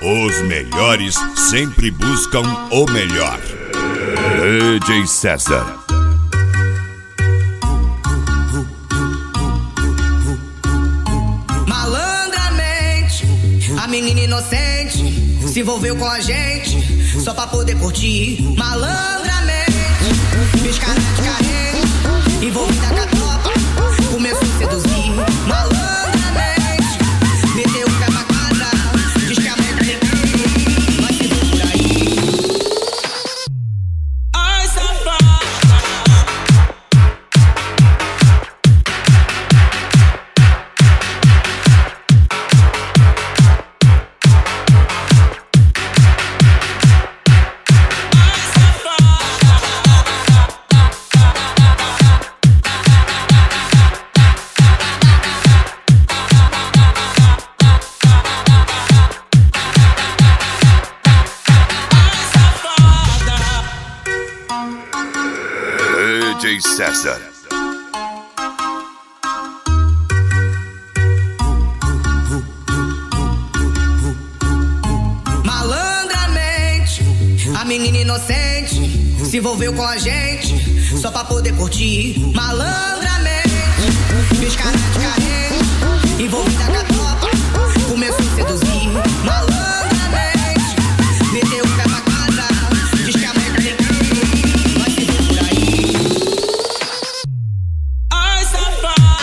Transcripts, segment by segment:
Os melhores sempre buscam o melhor. DJ César. Malandramente, a menina inocente se envolveu com a gente só pra poder curtir. Malandramente, fez cara de carente, envolvida com a tropa, começou a seduzir. Malandramente, meteu o pé pra casa, diz que a mãe tá ligando, vai se ver por aí. Ai, safada. DJ César. Malandramente, a menina inocente se envolveu com a gente só pra poder curtir. Malandramente, fez cara de carente, envolvida com a tropa, começou a seduzir. Malandramente, meteu o pé pra casa, diz que a mãe tá ligando, vai se ver por aí. Ai, safada.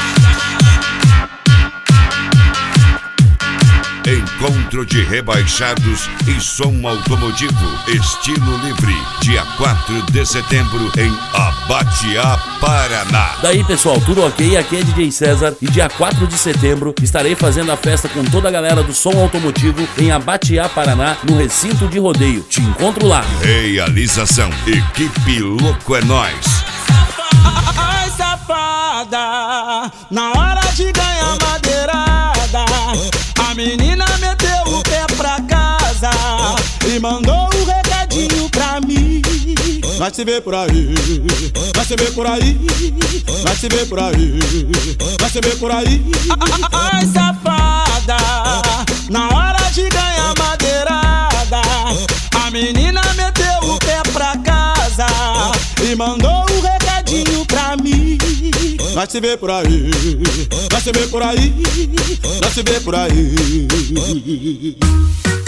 Encontro de rebaixados e som automotivo estilo livre, dia 4 de setembro em Abatiá, Paraná. Daí pessoal, tudo ok? Aqui é DJ César e dia 4 de setembro estarei fazendo a festa com toda a galera do som automotivo em Abatiá, Paraná, no recinto de rodeio. Te encontro lá. Realização: Equipe Louco é Nós. Ai, safada, na hora de ganhar madeirada, a menina meteu o pé pra casa e mandou um recadinho pra mim. Vai se ver por aí, vai se ver por aí, vai se ver por aí, vai se ver por aí. Ai, safada, na hora de ganhar madeirada, a menina meteu o pé pra casa e mandou um recadinho pra mim. Vai se ver por aí, vai se ver por aí, vai se ver por aí.